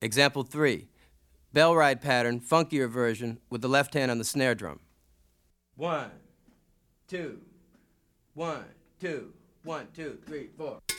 Example 3. Bell ride pattern, funkier version, with the left hand on the snare drum. 1, 2, 1, 2, 1, 2, 3, 4.